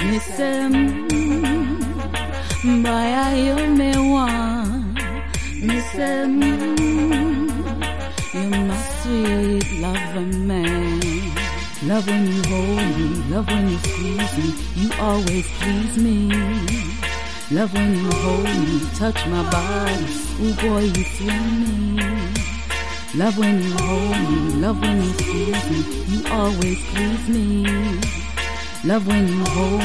Me say, boy, you me want. Me say, you're my sweet lover, man. Love when you hold me, love when you squeeze me, you always please me. Love when you hold me, touch my body, ooh boy, you thrill me. Love when you hold me, love when you squeeze me, you always please me. Love when you hold